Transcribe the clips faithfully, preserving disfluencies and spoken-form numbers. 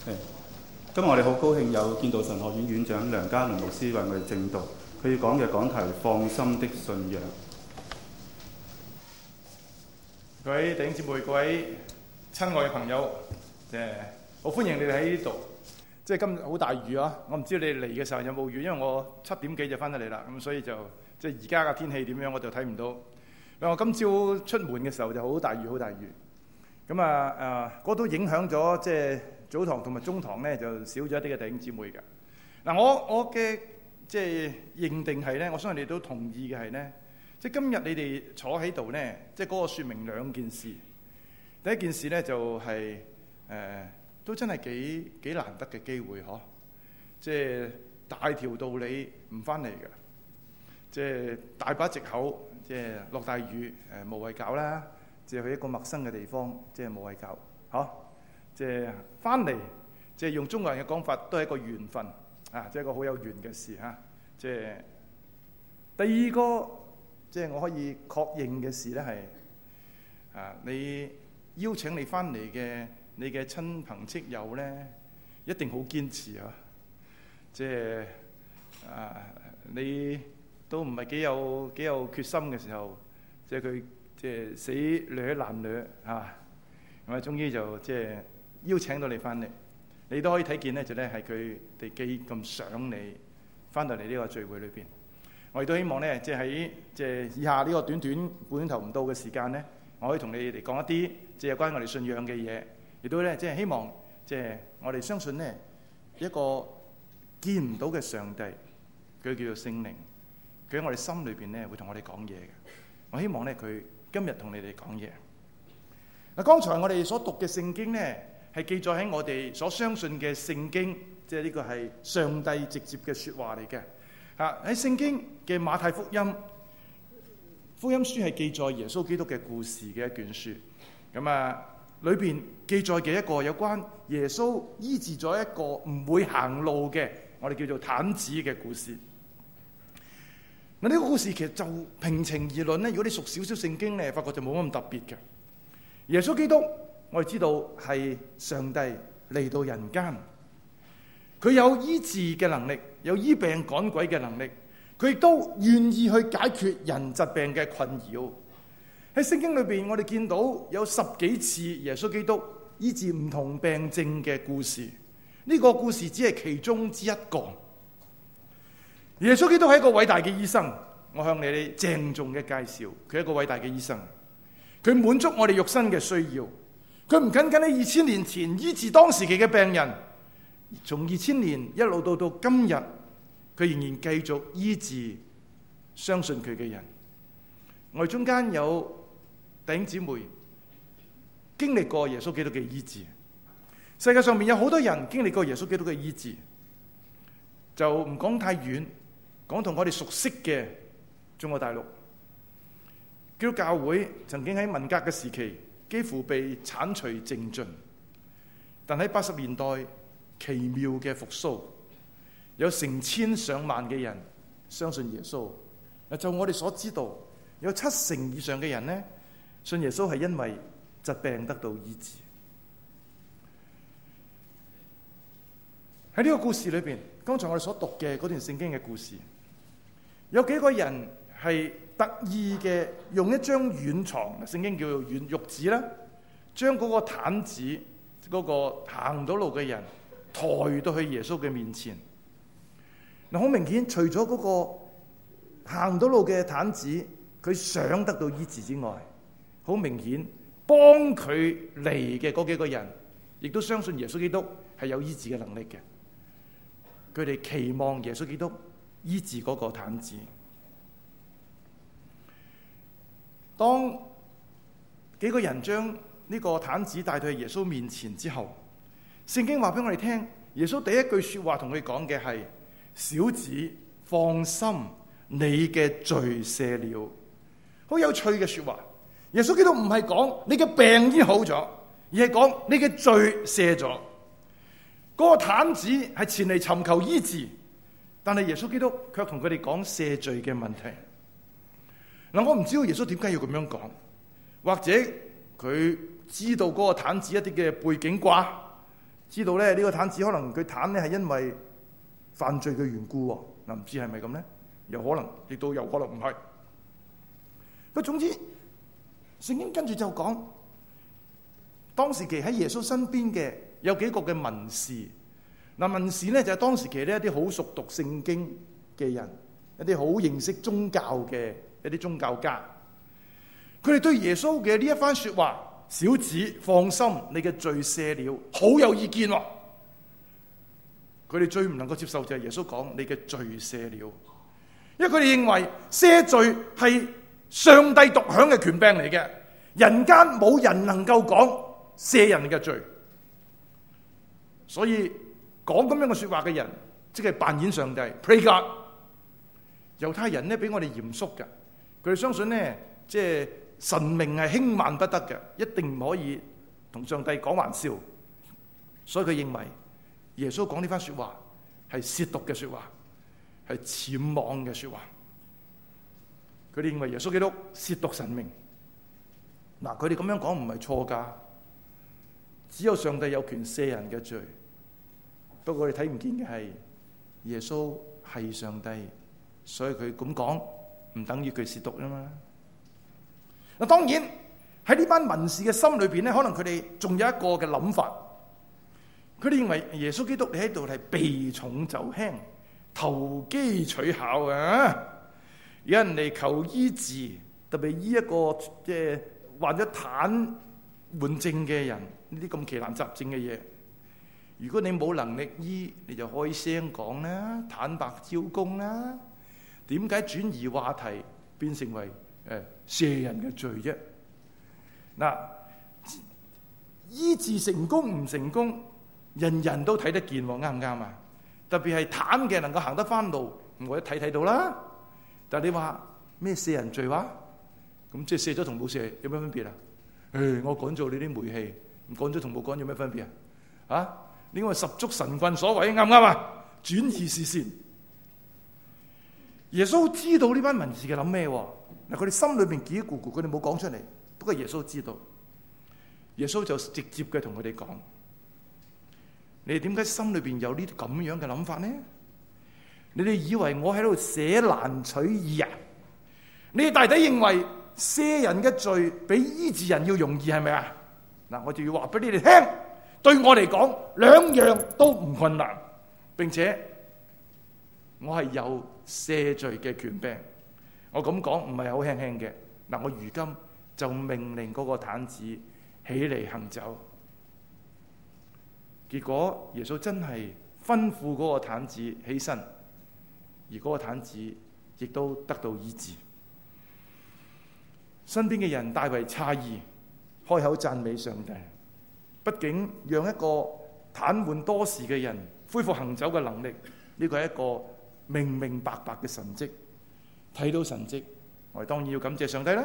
今日我哋好高興有建道神學院院長梁家麟牧師為我哋證道，佢要講嘅講題放心的信仰。 各位弟兄姊妹、各位親愛嘅朋友，誒，好歡迎你哋喺呢度。即係今日好大雨啊！我唔知你哋嚟嘅時候有冇雨，因為我七點幾就翻得嚟啦，咁所以就即係而家嘅天氣點樣我就睇唔到。我今朝出門嘅時候就好大雨，好大雨。咁啊誒，嗰都影響咗即係早堂同埋中堂咧，就少咗一啲嘅弟兄姊妹㗎。嗱，我我嘅即係認定係咧，我相信你都同意嘅係咧，即係今日你哋坐喺度咧，即係嗰個説明兩件事。第一件事咧就係、是、誒、呃，都真係幾幾難得嘅機會嗬，即係大條道理唔翻嚟嘅，即係大把藉口，即係落大雨誒、呃、無謂搞啦。即係去一個陌生嘅地方，即係冇謂搞，嚇！即係翻嚟，即係用中國人嘅講法，都係一個緣分啊！即係一個好有緣嘅事嚇。即係第二個，即係我可以確認嘅事咧，係啊，你邀請你翻嚟嘅你嘅親朋戚友咧，一定好堅持啊！即係啊，你都唔係幾有幾有決心嘅時候，即係佢。即係死掠爛掠嚇，咁啊，終於就即係邀請到你翻嚟，你都可以睇見咧，就咧係佢哋幾咁想你翻到嚟呢個聚會裏邊。我亦都希望咧，即係喺即係以下呢個短短半鐘頭唔到嘅時間咧，我可以同你哋講一啲即係有關我哋信仰嘅嘢，亦都咧即係希望即係我哋相信咧一個見唔到嘅上帝，佢叫做聖靈，佢喺我哋心裏邊咧會同我哋講嘢嘅。我希望咧佢今日同你哋講嘢。嗱，剛才我哋所讀嘅聖經呢，係記載喺我哋所相信嘅聖經，即係呢個係上帝直接嘅説話嚟嘅。嚇，喺聖經嘅馬太福音福音書係記載耶穌基督嘅故事嘅一卷書。咁啊，裏邊記載嘅一個有關耶穌醫治咗一個唔會行路嘅，我哋叫做癱子嘅故事。嗱，呢個故事其實就平情而論咧，如果你熟少少聖經咧，發覺就冇乜咁特別嘅。耶穌基督，我哋知道係上帝嚟到人間，佢有醫治嘅能力，有醫病趕鬼嘅能力，佢亦都願意去解決人疾病嘅困擾。喺聖經裏邊，我哋見到有十幾次耶穌基督醫治唔同病症嘅故事，呢個故事只係其中之一個。耶穌基督係一個偉大嘅醫生，我向你哋鄭重嘅介紹，佢係一個偉大嘅醫生，佢滿足我哋肉身嘅需要，佢唔僅僅喺二千年前醫治當時期嘅病人，從二千年一路到到今日，佢仍然繼續醫治相信佢嘅人。我哋中間有弟兄姊妹經歷過耶穌基督嘅醫治，世界上面有好多人經歷過耶穌基督嘅醫治，就唔講太遠。講同我哋熟悉嘅中國大陸，基督教會曾經喺文革嘅時期幾乎被剷除淨盡，但喺八十年代奇妙嘅復甦，有成千上萬嘅人相信耶穌。就我哋所知道，有七成以上嘅人呢，信耶穌係因為疾病得到醫治。喺呢個故事裏邊，剛才我哋所讀嘅嗰段聖經嘅故事，有幾個人係特意嘅用一張軟床，聖經叫做軟褥子啦，將嗰個癱子、嗰、嗰個行唔到路嘅人抬到去耶穌嘅面前。嗱，好明顯，除咗嗰個行唔到路嘅癱子，佢想得到醫治之外，好明顯幫佢嚟嘅嗰幾個人，亦都相信耶穌基督係有醫治嘅能力嘅。佢哋期望耶穌基督醫治嗰個癱子。當幾個人將呢個癱子帶到去耶穌面前之後，聖經話俾我哋聽，耶穌第一句說話同佢講嘅係：小子，放心，你嘅罪赦了。好有趣嘅說話。耶穌基督唔係講你嘅病已經好咗，而係講你嘅罪赦咗。嗰個癱子係前嚟尋求醫治，但係耶穌基督卻同佢哋講赦罪嘅問題。嗱，我唔知道耶穌點解要咁樣講，或者佢知道嗰個癱子一啲嘅背景啩， 知道咧呢個癱子可能佢癱咧係因為犯罪嘅緣故喎。嗱，唔知係咪咁咧？有可能，亦都有可能唔係。不過總之，聖經跟住就講，當時期喺耶穌身邊嘅有幾個嘅文士。嗱，文士咧就係當時期呢一啲好熟讀聖經嘅人，一啲好認識宗教嘅一啲宗教家。佢哋對耶穌嘅呢一番說話，小子放心，你嘅罪赦了，好有意見喎。佢哋最唔能夠接受就係耶穌講你嘅罪赦了，因為佢哋認為赦罪係上帝獨享嘅權柄嚟嘅，人間冇人能夠講赦人嘅罪，所以講咁樣嘅說話嘅人，即係扮演上帝 ，pray God。猶太人咧比我哋嚴肅嘅，佢哋相信咧，即係神明係輕慢不得嘅，一定唔可以同上帝講玩笑，所以佢認為耶穌講呢番說話係褻瀆嘅說話，係僭妄嘅說話。佢哋認為耶穌基督褻瀆神明。嗱，佢哋咁樣講唔係錯噶，只有上帝有權赦人嘅罪。不過我哋睇唔見嘅係耶穌係上帝，所以佢咁講唔等於佢褻瀆啊嘛。嗱，當然喺呢班文士嘅心裏邊咧，可能佢哋仲有一個嘅諗法。佢哋認為耶穌基督你喺度係避重就輕、投機取巧啊！有人嚟求醫治，特別醫一個即係患咗癱瘓症嘅人，呢啲咁奇難雜症嘅嘢，如果你冇能力醫，你就開聲講啦，坦白招供啦。點解轉移話題變成為誒赦人嘅罪啫？嗱，醫治成功唔成功，人人都睇得見，啱唔啱啊？特別係癱嘅能夠行得翻路，我一睇睇到啦。但係你話咩赦人罪話？咁即係赦咗同冇赦有咩分別啊？誒，我趕做你啲煤氣，唔趕咗同冇趕有咩分別啊？啊，呢個十足神棍所為，啱唔啱啊？轉移視線。耶穌知道呢班文士嘅諗咩？嗱，佢哋心裏邊嘰嘰咕咕，佢哋冇講出嚟。不過耶穌知道，耶穌就直接嘅同佢哋講：你哋點解心裏邊有呢啲咁樣嘅諗法呢？你哋以為我喺度捨難取易啊？你哋大抵認為赦人嘅罪比醫治人要容易係咪啊？嗱，我就要話俾你哋聽，對我嚟講兩樣都唔困難，並且我係有赦罪嘅權柄。我咁講唔係好輕輕嘅。嗱，我如今就命令嗰個癱子起嚟行走。結果耶穌真係吩咐嗰個癱子起身，而嗰個癱子亦都得到醫治。身邊嘅人大為詫異，開口讚美上帝。畢竟讓一個癱瘓多時嘅人恢復行走嘅能力，呢個係一個明明白白嘅神蹟。睇到神蹟，我哋當然要感謝上帝啦。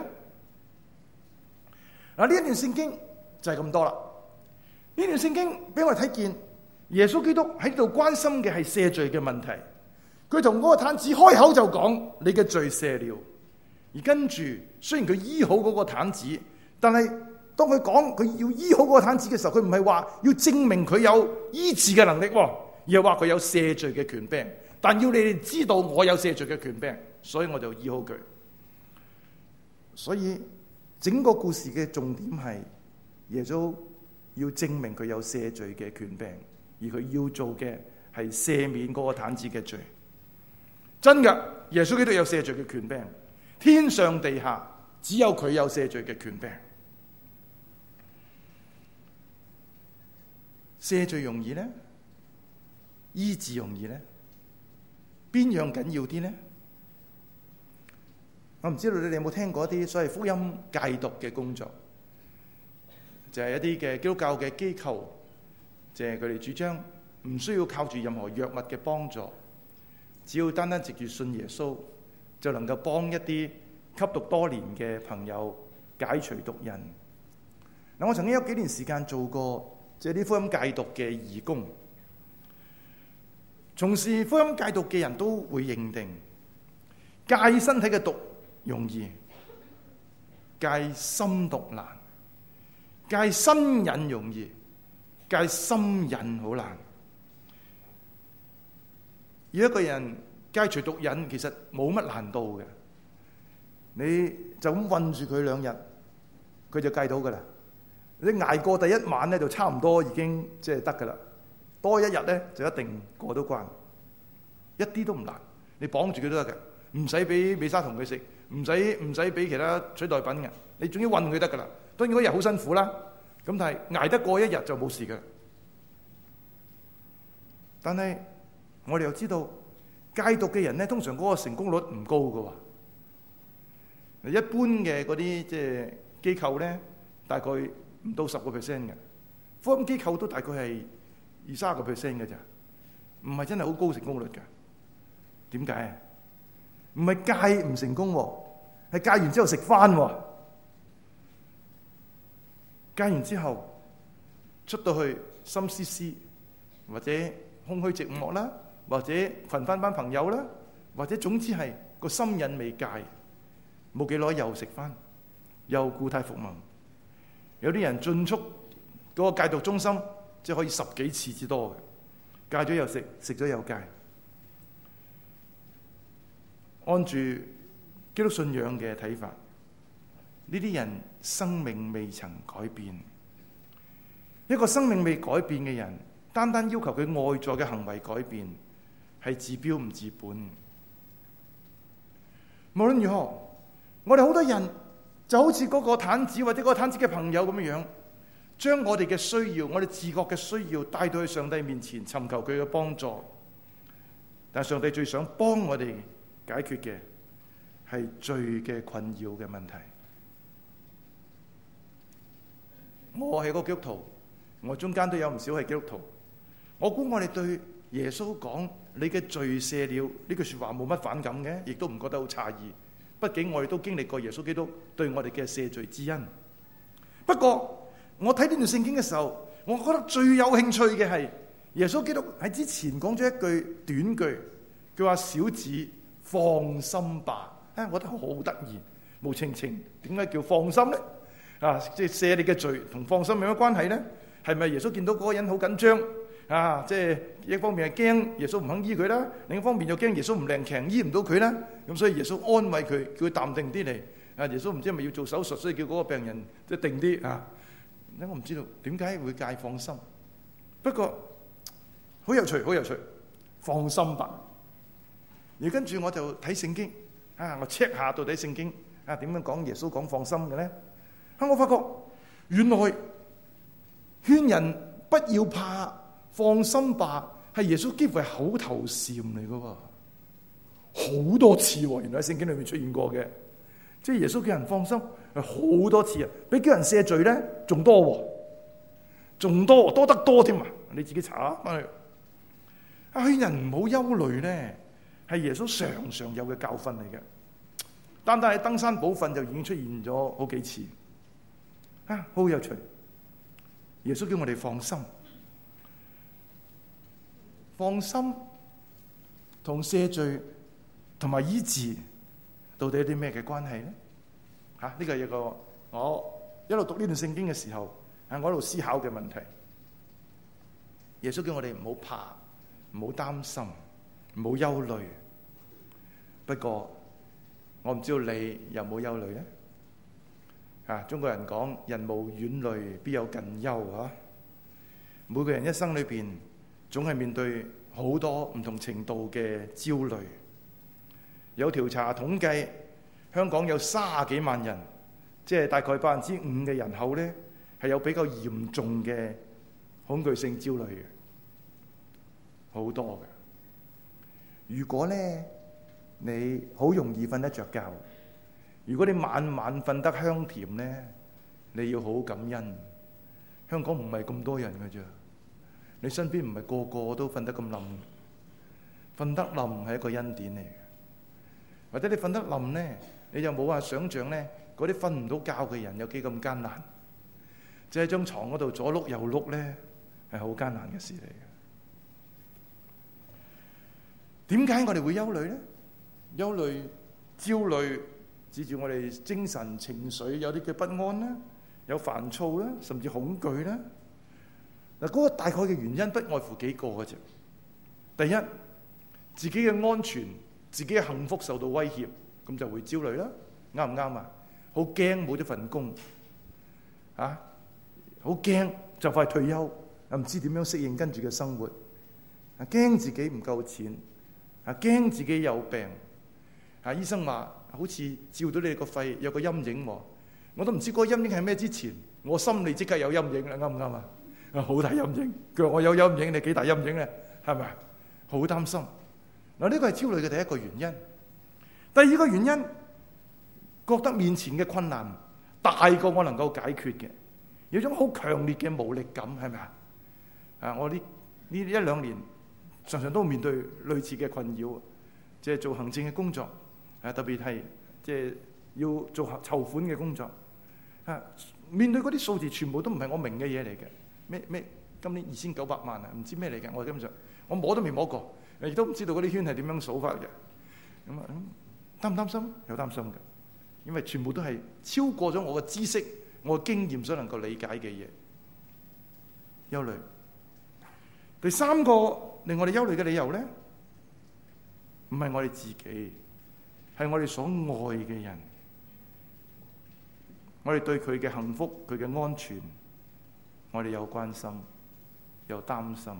嗱，呢一段聖經就係咁多啦。呢段聖經俾我哋睇見耶穌基督喺度關心嘅係赦罪嘅問題。佢同嗰個癱子開口就講：你嘅罪赦了。而跟住，雖然佢醫好嗰個癱子，但係當佢講佢要醫好嗰個癱子嘅時候，佢唔係話要證明佢有醫治嘅能力，而係話佢有赦罪嘅權柄。但要你哋知道我有赦罪嘅權柄，所以我就醫好佢。所以整個故事嘅重點係耶穌要證明佢有赦罪嘅權柄，而佢要做嘅係赦免嗰個癱子嘅罪。真嘅，耶穌基督有赦罪嘅權柄。天上地下只有佢有赦罪嘅權柄。赦罪容易呢？醫治容易呢？邊樣緊要啲呢？我唔知道你哋有冇聽過一啲所謂福音戒毒嘅工作，就係一啲嘅基督教嘅機構，就係佢哋主張唔需要靠住任何藥物嘅幫助，只要單單藉住信耶穌，就能夠幫一啲吸毒多年嘅朋友解除毒癮。嗱，我曾經有幾年時間做過即係啲福音戒毒嘅義工。從事福音戒毒嘅人都會認定，戒身體嘅毒容易，戒心毒難；戒身癮容易， 戒心癮好難。而一個人戒除毒癮其實冇乜難度嘅，你就咁韞住佢兩日，佢就戒到噶啦。你捱過第一晚咧，就差唔多已經即係得噶啦。多一日咧，就一定過到關，一啲都唔難。你綁住佢都得嘅，唔使俾美沙酮佢食，唔使唔使俾其他取代品嘅。你總之韞佢得噶啦。當然嗰日好辛苦啦，咁但係捱得過一日就冇事噶啦。但係我哋又知道戒毒嘅人咧，通常嗰個成功率唔高噶喎。一般嘅嗰啲即係機構咧，大概唔到十個 percent 嘅，福音機構都大概係二三十個 percent 嘅咋，唔係真係好高成功率嘅。點解啊？唔係戒唔成功喎，係戒完之後食翻喎。戒完之後出到去心思思，或者空虛寂寞啦，或者群翻班朋友啦，或者總之係個心癮未戒，冇幾耐又食翻，又故態復萌。有啲人進出嗰個戒毒中心，即係可以十幾次之多嘅，戒咗又食，食咗又戒。按住基督信仰嘅睇法，呢啲人生命未曾改變。一個生命未改變嘅人，單單要求佢外在嘅行為改變，係治標唔治本。無論如何，我哋好多人就好似嗰個癱子或者嗰個癱子嘅朋友咁樣，將我哋嘅需要，我哋自覺嘅需要帶到去上帝面前，尋求佢嘅幫助。但係上帝最想幫我哋解決嘅係罪嘅困擾嘅問題。我係個基督徒，我中間都有唔少係基督徒。我估我哋對耶穌講你嘅罪赦了呢句說話冇乜反感嘅，亦都唔覺得好詫異。畢竟我哋都經歷過耶穌基督對我哋嘅赦罪之恩。不過我睇呢段聖經嘅時候，我覺得最有興趣嘅係耶穌基督喺之前講咗一句短句，佢話小子放心吧。啊，我覺得好得意，無情情，點解叫放心呢？啊，即係赦你嘅罪同放心有咩關係呢？係咪耶穌見到嗰個人好緊張啊？即係一方面係驚耶穌唔肯醫佢啦，另一方面又驚耶穌唔靈強醫唔到佢啦。咁所以耶穌安慰佢，叫佢淡定啲嚟。啊，耶穌唔知係咪要做手術，所以叫嗰個病人即係定啲啊。我唔知道點解會戒放心，不過好有趣，好有趣，放心吧。而跟住我就睇聖經啊，我 check 下到底聖經啊點樣講耶穌講放心嘅咧？啊，我發覺原來勸人不要怕，放心吧，係耶穌幾乎係口頭禪嚟噶喎，好多次喎，原來喺聖經裏面出現過嘅，即係耶穌叫人放心係好多次啊，比叫人赦罪咧仲多喎，仲多多得多添啊！你自己查翻去啊，勸人唔好憂慮咧，係耶穌常常有嘅教訓嚟嘅。單單喺登山寶訓就已經出現咗好幾次啊，好有趣。耶穌叫我哋放心，放心同赦罪同埋醫治到底有啲咩嘅關係咧？吓、啊，呢個係一個我一路讀呢段聖經嘅時候，啊，我一路思考嘅問題。耶穌叫我哋唔好怕，唔好擔心，唔好憂慮。不過我唔知道你有冇憂慮咧？啊，中國人講人無遠慮，必有近憂啊！每個人一生裏邊總係面對好多唔同程度嘅焦慮。有調查統計，香港有三十幾萬人，即係大概百分之五嘅人口咧，係有比較嚴重嘅恐懼性焦慮嘅，好多嘅。如果咧你好容易瞓得着覺，如果你晚晚瞓得香甜咧，你要好感恩。香港唔係咁多人㗎啫，你身邊唔係個個都瞓得咁冧，瞓得冧係一個恩典嚟嘅。或者你瞓得冧咧，你就冇話想像咧，嗰啲瞓唔到覺嘅人有幾咁艱難。即係喺張牀嗰度左碌右碌咧，係好艱難嘅事嚟嘅。點解我哋會憂慮咧？憂慮、焦慮，指住我哋精神情緒有啲嘅不安啦，有煩躁啦，甚至恐懼啦。 嗱，嗰個大概嘅原因不外乎幾個嘅啫。第一，自己嘅安全、自己嘅幸福受到威脅，咁就會焦慮啦。啱唔啱啊？好驚冇咗份工，啊，好驚就快退休，又唔知點樣適應跟住嘅生活，啊，驚自己唔夠錢，啊，驚自己有病，啊，醫生話好似照到你個肺有個陰影喎，我都唔知嗰個陰影係咩之前，我心裏即刻有陰影啦，啱唔啱啊？啊，好大陰影，佢話我有陰影，你幾大陰影咧？係咪？好擔心。嗱，呢個係焦慮嘅第一個原因。第二個原因，覺得面前嘅困難大過我能夠解決嘅，有種好強烈嘅無力感，係咪啊？啊，我呢呢一兩年常常都面對類似嘅困擾，即係做行政嘅工作，啊，特別係即係要做籌款嘅工作，啊，面對嗰啲數字全部都唔係我明嘅嘢嚟嘅。咩咩？今年二千九百萬啊，唔知咩嚟嘅。我根本上我摸都未摸過，亦都唔知道嗰啲圈係點樣數法嘅。咁啊，擔唔擔心？有擔心嘅，因為全部都係超過咗我嘅知識、我嘅經驗所能夠理解嘅嘢。憂慮。第三個令我哋憂慮嘅理由咧，唔係我哋自己，係我哋所愛嘅人。我哋對佢嘅幸福、佢嘅安全，我哋有關心，有擔心。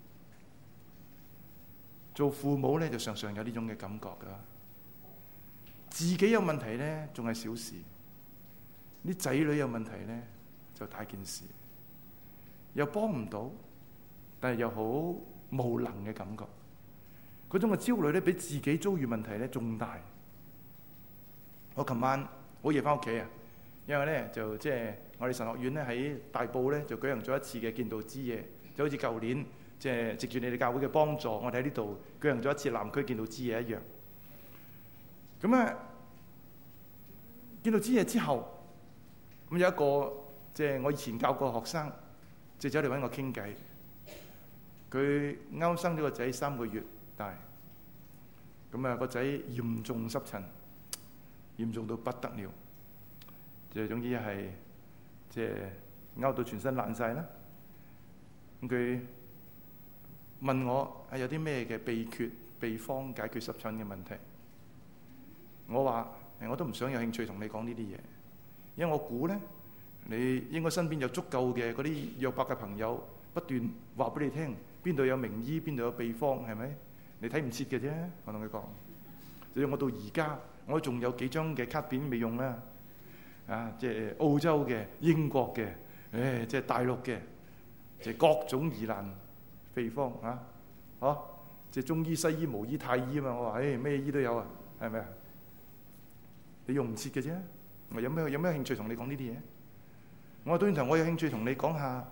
做父母咧，就常常有呢種嘅感覺噶。自己有問題咧，仲係小事；啲仔女有問題咧，就大件事。又幫唔到，但係又好無能嘅感覺。嗰種嘅焦慮咧，比自己遭遇問題咧仲大。我琴晚好夜翻屋企啊，因為咧就即係我哋神學院咧喺大埔咧就舉行咗一次嘅建道之夜，就好似舊年即係藉住你哋教會嘅幫助，我哋喺呢度舉行咗一次南區建道之夜一樣。咁啊，建道之夜之後，咁有一個即係我以前教過學生，就走嚟揾我傾偈。佢啱生咗個仔三個月大，咁啊個仔嚴重濕疹，嚴重到不得了，就總之係即係拗到全身爛晒啦。咁佢問我係有啲咩嘅秘訣秘方解決濕疹嘅問題。我話我都唔想有興趣同你講呢啲嘢，因為我估咧你應該身邊有足夠嘅嗰啲約伯嘅朋友，不斷話俾你聽邊度有名醫，邊度有秘方，係咪？你睇唔切嘅啫。我同佢講，所以我到而家我仲有幾張嘅卡片未用啦。啊，即係澳洲嘅、英國嘅，誒，即係大陸嘅，即係各種疑難秘方啊，嗬，即係中醫、西醫、巫醫、太醫啊嘛。我話誒咩醫都有啊，係咪啊？你用唔切嘅啫。我有咩有咩興趣同你講呢啲嘢？我話對頭，我有興趣同你講下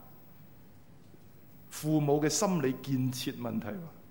父母嘅心理建設問題。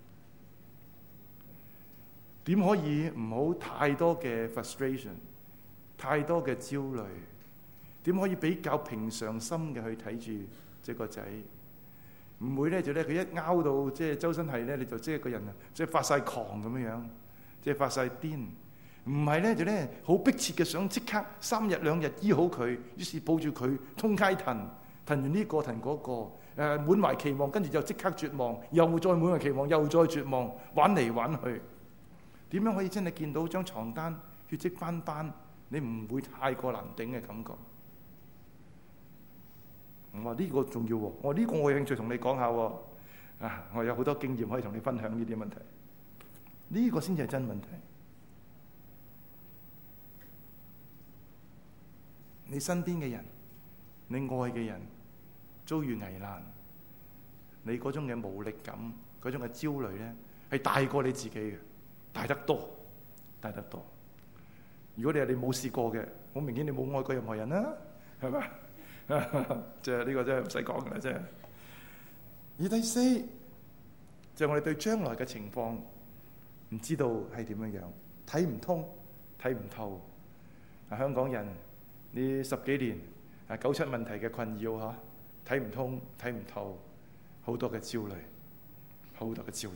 點可以唔好太多嘅 frustration， 太多嘅焦慮？點可以比較平常心嘅去睇住即係個仔？唔會咧就咧佢一拗到即係周身係咧，你就即係個人啊，即係發晒狂咁樣樣，即係發晒癲。唔係咧就咧好迫切嘅想即刻三日兩日醫好佢，於是抱住佢通街騰騰完呢個騰嗰個，誒滿懷期望，跟住就即刻絕望，又再滿懷期望，又再絕望，玩嚟玩去。點樣可以真係見到張床單血跡斑斑，你唔會太過難頂嘅感覺？我話呢個重要喎，我話呢個我有興趣同你講下喎。啊，我有好多經驗可以同你分享呢啲問題。呢個先至係真問題。你身邊嘅人，你愛嘅人遭遇危難，你嗰種嘅無力感，嗰種嘅焦慮咧，係大過你自己嘅，大得多，大得多。如果你係你冇試過嘅，好明顯你冇愛過任何人啦，係咪？即係呢個真係唔使講㗎啦，真係。而第四就係我哋對將來嘅情況唔知道係點樣樣，睇唔通，睇唔透。啊，香港人呢十幾年啊九七問題嘅困擾嚇，睇唔通睇唔透，好多嘅焦慮，好多嘅焦慮。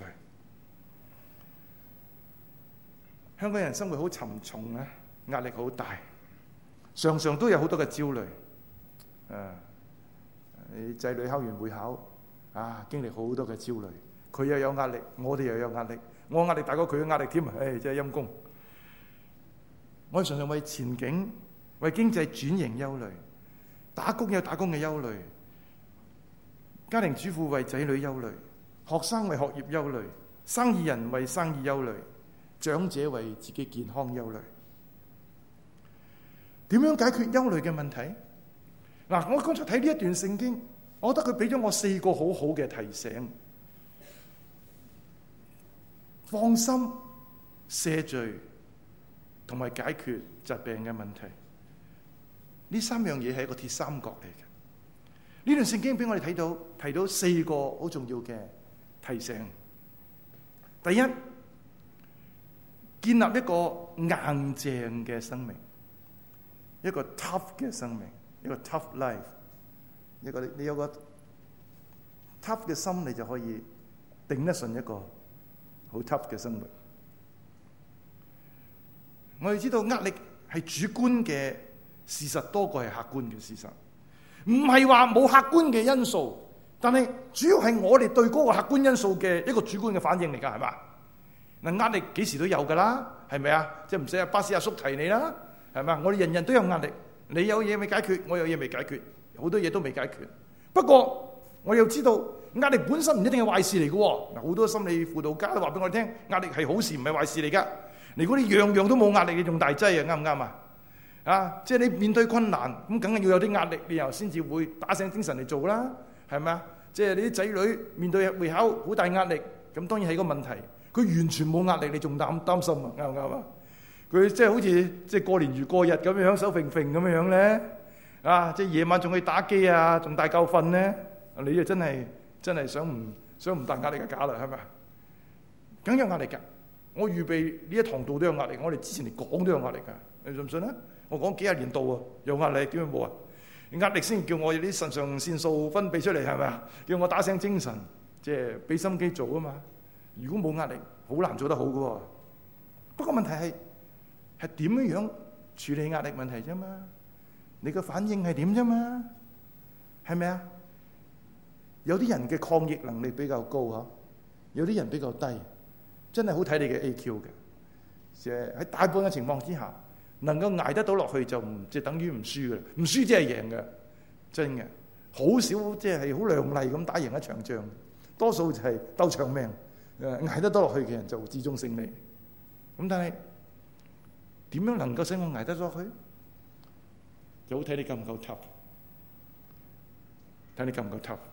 香港人生活好沉重啊，壓力好大，常常都有好多嘅焦慮。誒，你仔女考完會考， 啊，經歷好多嘅焦慮。佢又有壓力，我哋又有壓力，我壓力大過佢嘅壓力添啊！唉，真係陰公。我哋常常為前景、為經濟轉型憂慮，打工有打工嘅憂慮，家庭主婦為仔女憂慮，學生為學業憂慮，生意人為生意憂慮，長者為自己健康憂慮。點樣解決憂慮嘅問題？嗱，我剛才睇呢一段聖經，我覺得佢俾咗我四個好好嘅提醒。放心、赦罪同埋解決疾病嘅問題，呢三樣嘢係一個鐵三角嚟嘅。呢段聖經俾我哋睇到，提到四個好重要嘅提醒。第一，建立一個硬淨嘅生命，一個 tough 嘅生命，一個 tough life， 一個你有個 tough 嘅心，你就可以頂得順一個好 tough 嘅生活。我哋知道壓力係主觀嘅事實多過係客觀嘅事實，唔係話冇客觀嘅因素，但係主要係我哋對嗰個客觀因素嘅一個主觀嘅反應嚟㗎，係嘛？嗱，壓力幾時都有㗎啦，係咪啊？即係唔使阿巴士阿叔提你啦，係咪？我哋人人都有壓力，你有嘢未解決，我有嘢未解決，好多嘢都未解決。不過我又知道壓力本身唔一定係壞事嚟嘅喎。嗱，好多心理輔導家都話俾我哋聽，壓力係好事，唔係壞事嚟㗎。如果你樣樣都冇壓力，你仲大劑啊？啱唔啱啊？啊，即係你面對困難，咁梗係要有啲壓力，你又先至會打醒精神嚟做啦，係咪啊？即係你啲仔女面對會考好大壓力，咁當然係個問題。佢完全冇壓力，你仲擔擔心啊？啱唔啱啊？佢即係好似即係過年如過日咁樣，手揈揈咁樣樣咧，啊！即係夜晚仲去打機啊，仲大覺瞓咧，你就真係真係想唔想唔大壓力嘅假啦，係咪啊？梗有壓力㗎。我預備呢一堂道都有壓力，我哋之前嚟講都有壓力㗎，你信唔信啊？我講幾廿年道啊，有壓力點會冇啊？壓力先叫我有啲腎上腺素分泌出嚟，係咪啊？叫我打醒精神，即係俾心機做啊嘛。如果冇壓力，好難做得好㗎喎。不過問題係係點樣樣處理壓力問題啫嘛？你個反應係點啫嘛？係咪啊？有啲人嘅抗逆能力比較高嚇，有啲人比較低。真係好睇你嘅 A Q 嘅，即係喺大部分嘅情況之下，能夠捱得到落去就唔即係等於唔輸嘅，唔輸即係贏嘅，真嘅。好少即係好亮麗咁打贏一場仗，多數就係鬥長命，誒捱得到落去嘅人就至終勝利。咁但係點樣能夠使我捱得落去？就好睇你夠唔夠 tough， 睇你夠唔夠 tough，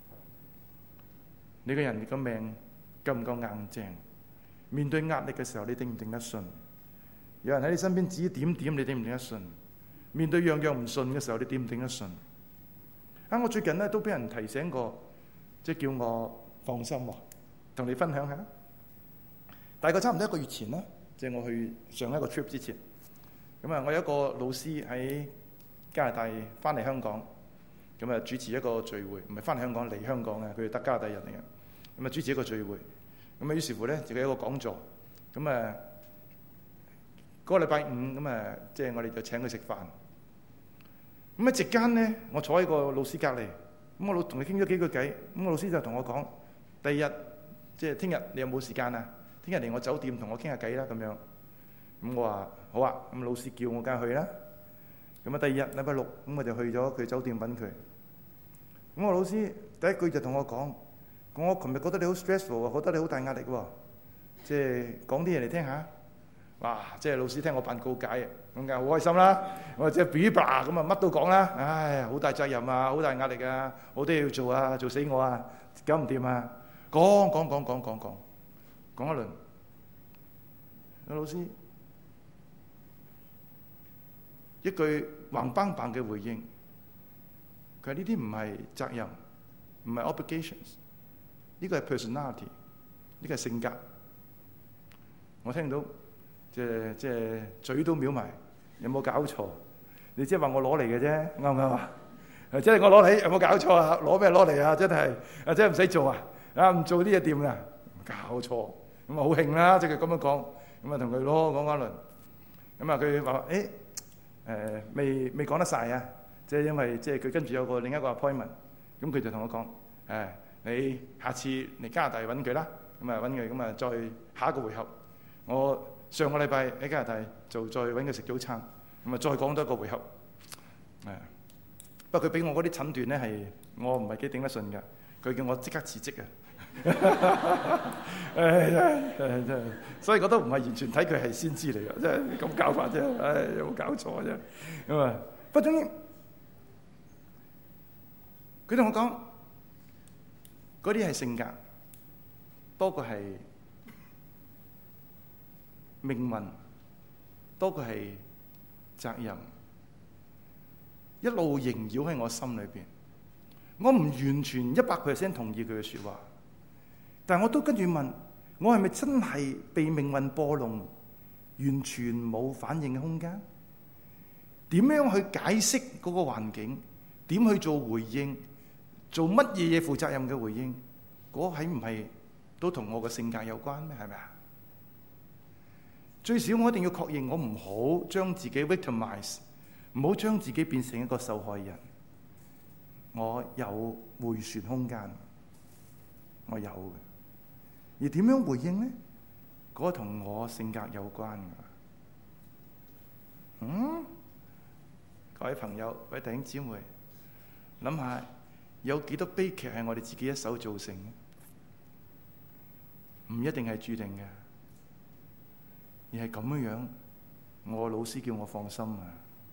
你個人個命夠唔夠硬淨？面對壓力嘅時候，你頂唔頂得順？有人喺你身邊指點點，你頂唔頂得順？面對樣樣唔順嘅時候，你頂唔頂得順？啊！我最近咧都俾人提醒過，即係叫我放心喎，同你分享下。大概差唔多一個月前啦，即係我去上一個 trip 之前，咁啊，我有一個老師喺加拿大翻嚟香港，咁啊主持一個聚會，唔係翻嚟香港嚟香港嘅，佢係得加拿大人嚟嘅，咁啊主持一個聚會。咁啊，於是乎咧，就有一個講座。咁啊，嗰個禮拜五咁啊，即係我哋就請佢食飯。咁啊，席間咧，我坐喺個老師隔離。咁我老同佢傾咗幾句偈。咁我老師就同我講：第二日即係聽日，你有冇時間啊？聽日嚟我酒店同我傾下偈啦。咁樣。咁我話好啊。咁老師叫我梗係去啦。咁啊，第二日禮拜六，咁我就去咗佢酒店揾佢。咁我老師第一句就同我講。我琴日覺得你好 stressful 啊，覺得你好大壓力喎，即係講啲嘢嚟聽下。哇！即係老師聽我辦告解，咁梗係好開心啦。我即係 blah blah 咁啊，乜都講啦。唉，好大責任啊，好大壓力啊，好多嘢要做啊，做死我啊，搞唔掂啊。講講講講講講講一輪。老師一句橫邦棒嘅回應，佢話呢啲唔係責任，唔係 obligations。呢個係 personality， 呢個係性格。我聽到即係即係嘴都藐埋，有冇搞錯？你即係話我攞嚟嘅啫，啱唔啱啊？即係我攞嚟，有冇搞錯啊？攞咩攞嚟啊？真係啊，真係唔使做啊！啊，唔做啲嘢掂啦，搞錯咁啊，好興啦！即係咁樣講，咁啊同佢攞講一輪。咁啊，佢話誒誒未未講得晒啊！即係因為即係佢跟住有個另一個 appointment，咁佢就同我講誒。 你下次嚟加拿大揾佢啦，咁啊揾佢，咁啊再下一個回合。我上個禮拜喺加拿大就再揾佢食早餐，咁啊再講多一個回合。誒，不過佢俾我嗰啲診斷咧係我唔係幾頂得順㗎，佢叫我即刻辭職啊！誒真係，所以我都唔係完全睇佢係先知嚟㗎，真係咁搞法啫。誒有冇搞錯啫？咁啊，不過總之佢同我講嗰啲係性格多過係命運，多過係責任，一路縈繞喺我心裏邊。我唔完全一百 percent 同意佢嘅説話，但係我都跟住問：我係咪真係被命運波動，完全冇反應嘅空間？點樣去解釋嗰個環境？點去做回應？做乜嘢嘢負責任嘅回應？嗰係唔係都同我嘅性格有關咩？係咪啊？最少我一定要確認，我唔好將自己 victimize， 唔好將自己變成一個受害人。我有回旋空間，我有嘅。而點樣回應呢？嗰個同我性格有關嘅。嗯，各位朋友、各位弟兄姊妹，諗下有幾多悲劇係我哋自己一手造成嘅？唔一定係注定嘅，而係咁樣樣。我老師叫我放心啊。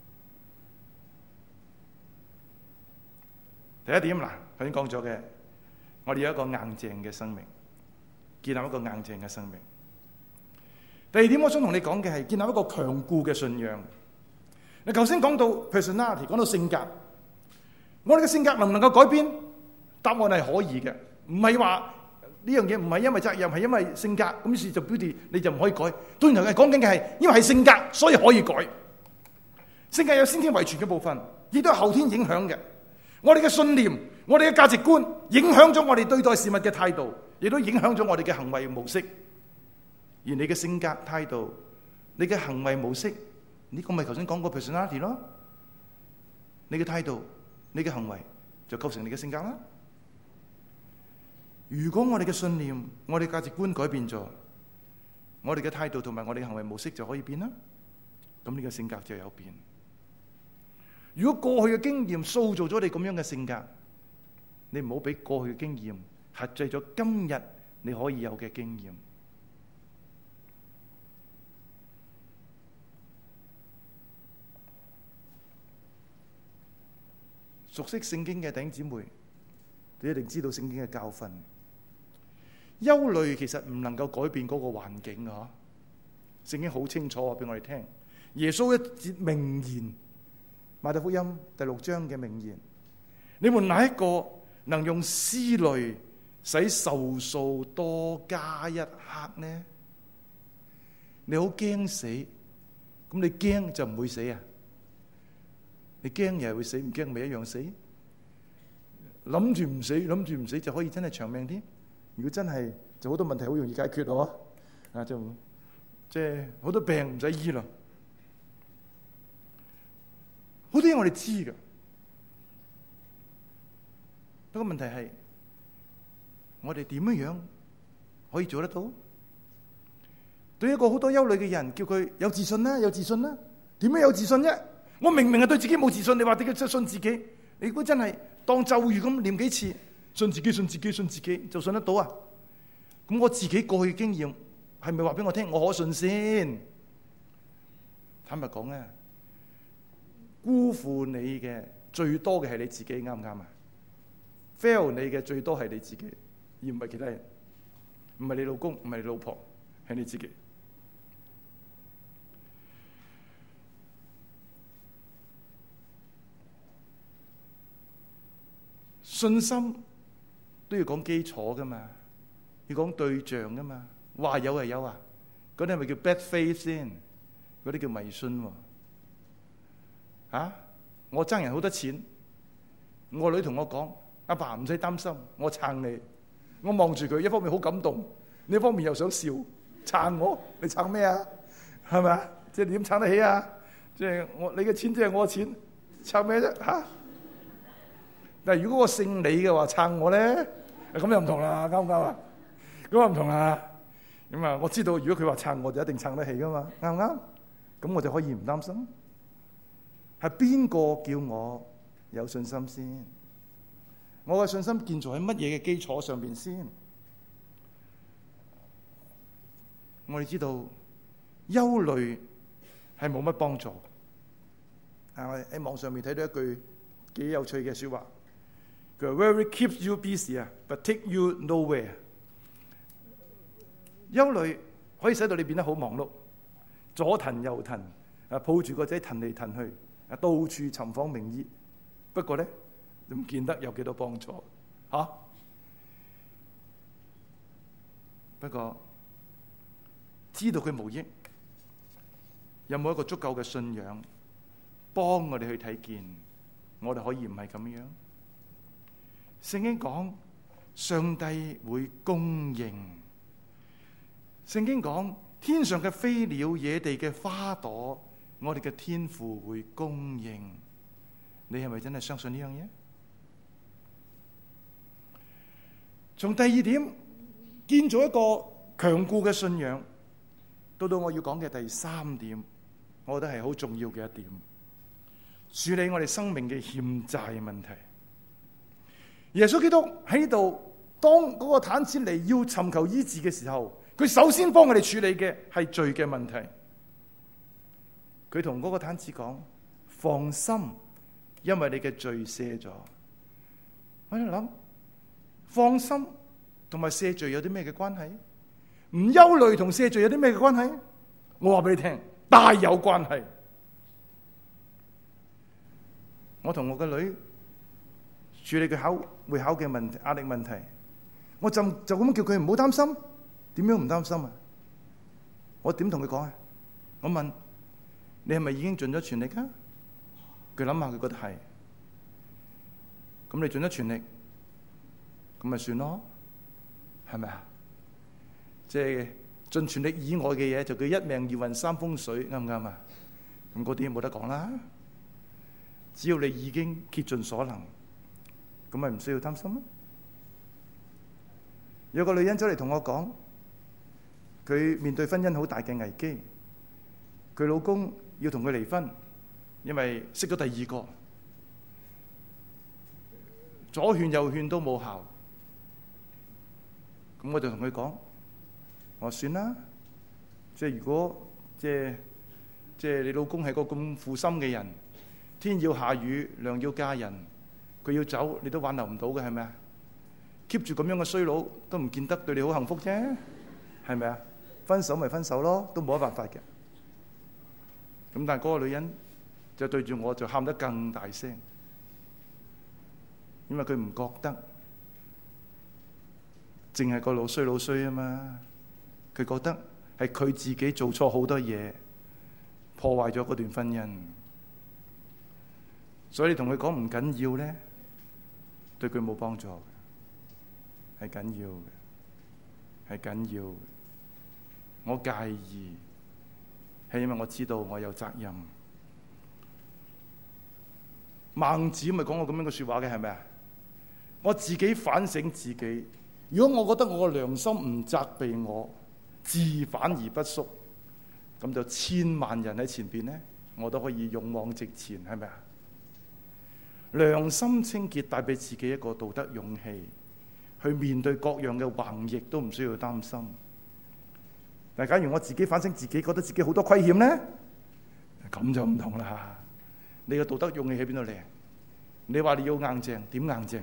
第一點嗱，頭先講咗嘅，我哋有一個硬淨嘅生命，建立一個硬淨嘅生命。第二點，我想同你講嘅係建立一個強固嘅信仰。你頭先講到 personality， 講到性格，我哋嘅性格能唔能夠改變？答案係可以嘅，唔係話呢樣嘢唔係因為責任，係因為性格，咁於是就表示你就唔可以改。當然係講緊嘅係，因為係性格，所以可以改。性格有先天遺傳嘅部分，亦都係後天影響嘅。我哋嘅信念、我哋嘅價值觀，影響咗我哋對待事物嘅態度，亦都影響咗我哋嘅行為模式。而你嘅性格態度、你嘅行為模式，呢個咪頭先講過 personality 咯。你嘅態度、你嘅行為就構成你嘅性格啦。如果我哋嘅信念、我哋價值觀改變咗，我哋嘅態度同埋我哋嘅行為模式就可以變啦。咁呢個性格就有變。如果過去嘅經驗塑造咗你咁樣嘅性格，你唔好俾過去嘅經驗限制咗今日你可以有嘅經驗。熟悉聖經嘅弟兄姊妹，你一定知道聖經嘅教訓。憂慮其實唔能夠改變嗰個環境啊！聖經好清楚話俾我哋聽，耶穌一節名言。馬太福音第六章嘅名言：你們哪一個能用思慮使壽數多加一刻呢？你好驚死，咁你驚就唔會死啊？你驚又係會死，唔驚咪一樣死？諗住唔死，諗住唔死就可以真係長命啲。如果真係就好多問題好容易解決咯，啊就即係好多病唔使醫啦。好多嘢我哋知㗎，不過問題係我哋點樣樣可以做得到？對一個好多憂慮嘅人，叫佢有自信啦，有自信啦。點樣有自信啫？我明明係對自己冇自信，你話點解信自己？你估真係當咒語咁念幾次，信自己，信自己，信自己就信得到啊？咁我自己過去經驗係咪話俾我聽我可信先？坦白講咧，辜負你嘅最多嘅係你自己，啱唔啱啊 ？fail 你嘅最多係你自己，而唔係其他人，唔係你老公，唔係你老婆，係你自己。信心都要講基礎噶嘛，要講對象噶嘛。話有係有啊，嗰啲係咪叫 bad faith 先？嗰啲叫迷信喎。啊！我爭人好多錢，我女同我講：阿爸唔使擔心，我撐你。我望住佢，一方面好感動，另一方面又想笑，撐我。你撐咩啊？係咪啊？即係點撐得起啊？即係我你嘅錢即係我嘅錢，撐咩啫？嚇！但係如果我姓李嘅話，撐我咧， 咁又唔同啦，啱唔啱啊？咁又唔同啦。咁啊，我知道如果佢話撐我，就一定撐得起噶嘛，啱唔啱？咁我就可以唔擔心。係邊個叫我有信心先？我嘅信心建造喺乜嘢嘅基礎上邊先？我哋知道憂慮係冇乜幫助。啊，我喺網上面睇到一句幾有趣嘅說話，佢話 ：Worry keeps you busy 啊，but take you nowhere。憂慮可以使到你變得好忙碌，左騰右騰，啊，抱住個仔騰嚟騰去，啊，到處尋訪名醫。不過咧，唔見得有幾多幫助嚇、啊。不過知道佢無益，有冇一個足夠嘅信仰幫我哋去睇見？我哋可以唔係咁樣。聖經講上帝會供應。聖經講天上嘅飛鳥、野地嘅花朵，我哋嘅天父會供應。你係咪真係相信呢樣嘢？從第二點建造一個強固嘅信仰，到到我要講嘅第三點，我覺得係好重要嘅一點，處理我哋生命嘅欠債問題。耶穌基督喺度，當嗰個癱子嚟要尋求醫治嘅時候，佢首先幫我哋處理嘅係罪嘅問題。佢同嗰個癱子講：放心，因為你嘅罪赦咗。我喺度諗，放心同埋赦罪有啲咩嘅關係？唔憂慮同赦罪有啲咩嘅關係？我話俾你聽，大有關係。我同我個女處理佢考會考嘅問題、壓力問題，我就就咁叫佢唔好擔心。點樣唔擔心啊？我點同佢講啊？我問你係咪已經盡咗全力啊？佢諗下，佢覺得係。咁你盡咗全力，咁咪算咯，係咪啊？即係盡全力以外嘅嘢，就叫一命二運三風水，啱唔啱啊？咁嗰啲冇得講啦。只要你已經竭盡所能，咁咪唔需要擔心咯。有個女人走嚟同我講，佢面對婚姻好大嘅危機，佢老公要同佢離婚，因為識咗第二個，左勸右勸都冇效。咁我就同佢講，我話算啦，即係如果即係即係你老公係個咁負心嘅人，天要下雨，娘要嫁人，佢要走，你都挽留唔到嘅，係咪啊？keep 住咁樣嘅衰佬，都唔見得對你好幸福啫，係咪啊？分手咪分手咯，都冇乜辦法嘅。咁但係嗰個女人就對住我就喊得更大聲，因為佢唔覺得淨係個老衰老衰啊嘛，佢覺得係佢自己做錯好多嘢，破壞咗嗰段婚姻。所以你同佢講唔緊要咧，對佢冇幫助嘅，係緊要嘅，係緊要嘅。我介意，係因為我知道我有責任。孟子咪講過咁樣嘅說話嘅，係咪啊？我自己反省自己，如果我覺得我個良心唔責備我，自反而不縮，咁就千萬人喺前邊咧，我都可以勇往直前，係咪啊？良心清潔帶俾自己一個道德勇氣，去面對各樣嘅橫逆都唔需要擔心。但假如我自己反省自己，覺得自己好多虧欠咧，咁就唔同啦。你嘅道德勇氣喺邊度嚟？你話你要硬淨，點硬淨？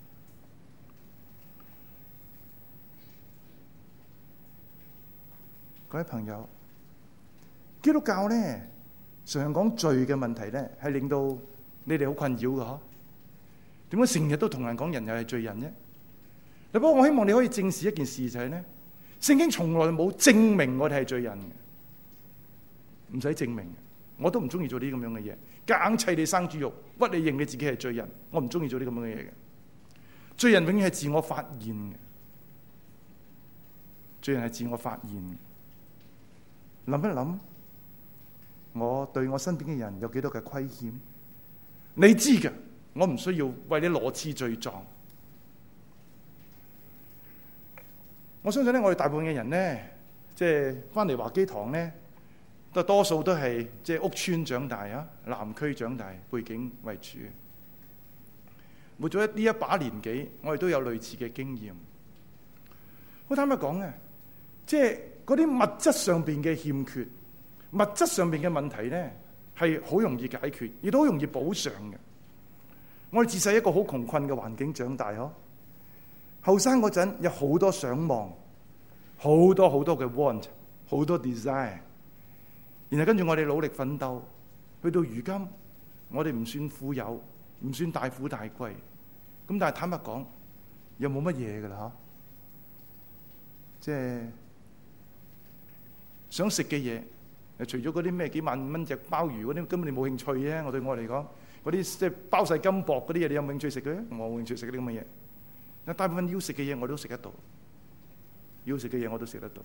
各位朋友，基督教咧常講罪嘅問題咧，係令到你哋好困擾嘅嗬？點解成日都同人講人又係罪人啫？不過我希望你可以正視一件事就係咧，聖經從來冇證明我哋係罪人嘅，唔使證明。我都唔中意做啲咁樣嘅嘢，夾硬砌你生豬肉，屈你認你自己係罪人，我唔中意做啲咁樣嘅嘢嘅。罪人永遠係自我發現嘅，罪人係自我發現嘅。諗一諗，我對我身邊嘅人有幾多嘅虧欠？你知嘅，我唔需要為你攞次罪狀。 我相信咧，我哋大部分嘅人咧，即係翻嚟華基堂咧，都多數都係即係屋村長大啊，南區長大背景為主。活咗呢一把年紀，我哋都有類似嘅經驗。好坦白講啊，即係嗰啲物質上邊嘅欠缺，物質上邊嘅問題咧，係好容易解決，亦都好容易補償嘅。我哋自細一個好窮困嘅環境長大嗬，後生嗰陣有好多想望，好多好多嘅 want， 好多 desire， 然後跟住我哋努力奮鬥，去到如今，我哋唔算富有，唔算大富大貴，咁但係坦白講，又冇乜嘢噶啦吓，即係想食嘅嘢，除咗嗰啲咩幾萬蚊隻鮑魚嗰啲，根本你冇興趣啫。我對我嚟講，嗰啲即係包晒金箔嗰啲嘢，你有冇興趣食嘅？我冇興趣食啲咁嘅嘢。但大部分要食嘅嘢我都食得到，要食嘅嘢我都食得到，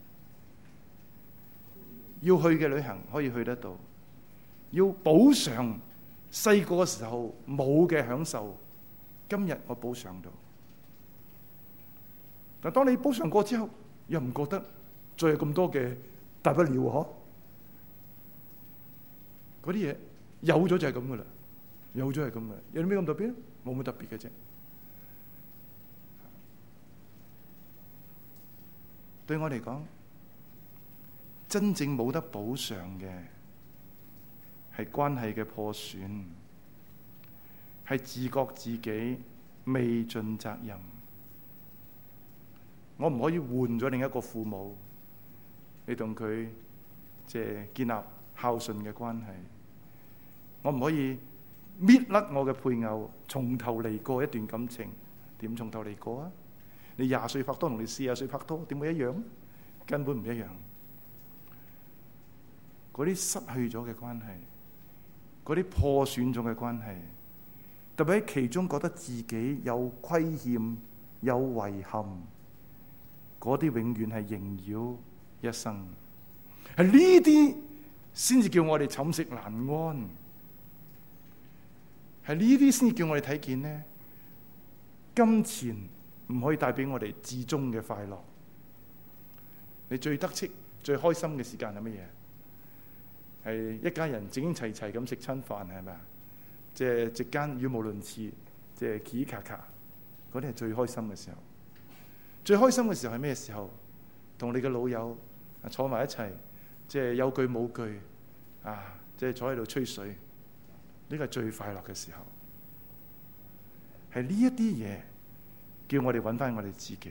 要去嘅旅行可以去得到，要補償細個嘅時候冇嘅享受，今日我補償到。但當你補償過之後，又唔覺得再有咁多嘅大不了嗬？嗰啲嘢有咗就係咁噶啦，有咗係咁噶，有啲咩咁特別咧？冇乜特別嘅啫。對我嚟講，真正冇得補償嘅係關係嘅破損，係自覺自己未盡責任。我唔可以換咗另一個父母，你同佢即係建立孝順嘅關係。我唔可以搣甩我嘅配偶，從頭嚟過一段感情。點從頭嚟過啊？你廿歲拍拖同你四十歲拍拖點會一樣？根本唔一樣。嗰啲失去咗嘅關係，嗰啲破損咗嘅關係，特別喺其中覺得自己有虧欠、有遺憾，嗰啲永遠係縈繞一生。係呢啲先至叫我哋寢食難安。係呢啲先至叫我哋睇見呢，金錢唔可以帶俾我哋至終嘅快樂。你最得戚、最開心嘅時間係乜嘢？係一家人整整齊齊咁食餐飯，係咪啊？即係席間語無倫次，即係嘰咔咔，嗰啲係最開心嘅時候。最開心嘅時候係咩時候？同你嘅老友坐埋一齊，即係有句冇句啊，即係坐喺度吹水，呢個係最快樂嘅時候。係呢一啲嘢叫我哋揾翻我哋自己。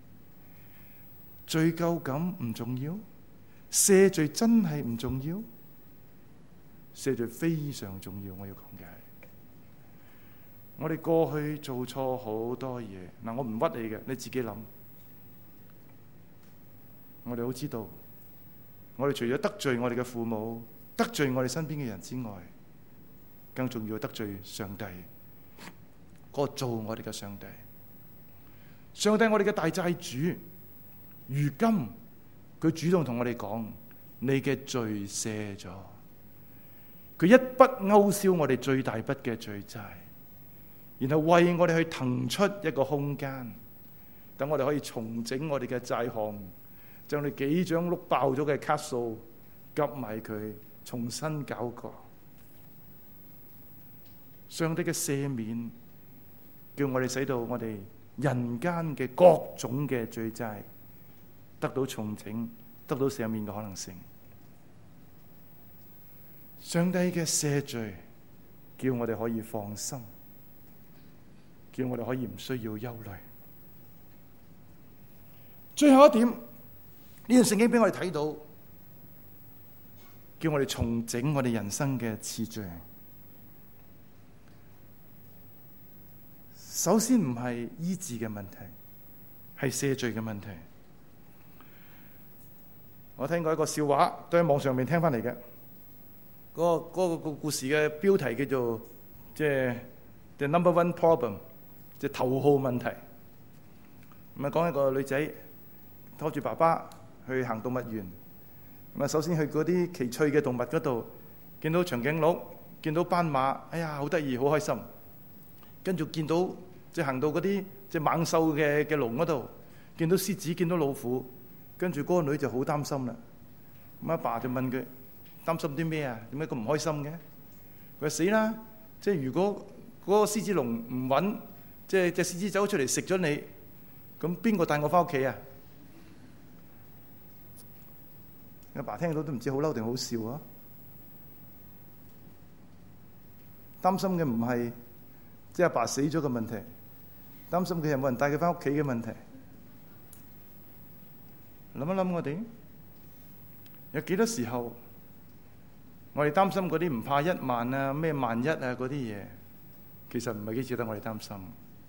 罪疚感唔重要，赦罪真係唔重要，赦罪非常重要。我要講嘅係，我哋過去做錯好多嘢，嗱，我唔屈你嘅，你自己諗。我哋好知道，我哋除咗得罪我哋嘅父母、得罪我哋身邊嘅人之外，更重要係得罪上帝，嗰個做我哋嘅上帝。上帝，我哋嘅大債主。如今佢主動同我哋講，你嘅罪赦咗，佢一筆勾銷我哋最大筆嘅罪債，然後為我哋去騰出一個空間，等我哋可以重整我哋嘅債項，將你幾張碌爆咗嘅卡數夾埋佢，重新搞過。上帝嘅赦免叫我哋使到我哋人間嘅各種嘅罪債得到重整，得到赦免嘅可能性。上帝嘅赦罪叫我哋可以放心，叫我哋可以唔需要憂慮。最後一點，呢段聖經俾我哋睇到，叫我哋重整我哋人生嘅次序。首先唔係醫治嘅問題，係赦罪嘅問題。我聽過一個笑話，都喺網上面聽翻嚟嘅。嗰個嗰個故事嘅標題叫做即係 The Number One Problem， 即係頭號問題。咁啊，講一個女仔拖住爸爸去行動物園。咁啊，首先去嗰啲奇趣嘅動物嗰度，見到長頸鹿，見到斑馬，哎呀，好得意，好開心。跟住見到即係行到嗰啲即係猛獸嘅嘅籠嗰度。 見到獅子，見到老虎，跟住嗰個女就好擔心啦。咁阿爸就問佢：擔心啲咩啊？點解咁唔開心嘅？佢話死啦！即係如果嗰個獅子籠唔穩，即係隻獅子走出嚟食咗你，咁邊個帶我翻屋企啊？阿爸聽到都唔知好嬲定好笑啊！擔心嘅唔係即係阿爸死咗嘅問題，擔心佢係冇人帶佢翻屋企嘅問題。諗一諗我哋有幾多時候，我哋擔心嗰啲唔怕一萬啊、咩萬一啊嗰啲嘢，其實唔係幾值得我哋擔心。